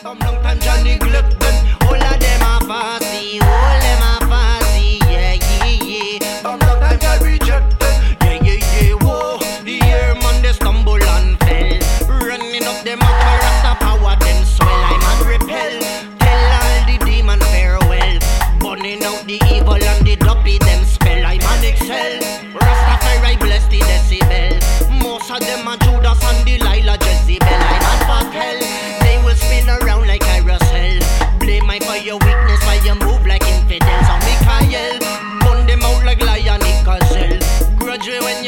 Some long time John neglect them. All of them are fussy, all them are fussy, yeah, yeah, yeah. Some long time John reject them, yeah, yeah, yeah, whoa. The year man they stumble and fell. Running up them up, my rasta power them swell. I'm on repel, tell all the demon farewell. Burning out the evil and the dopey them spell. I'm on excel, Rastafari bless the decibel. Most of them are Judas and Delilah Jezebel. I'm on fuck hell, they will spin around like carousel. Blame me for your weakness, why you move like infidels. On Mikael, burn them out like lion in gazelle. Grudge when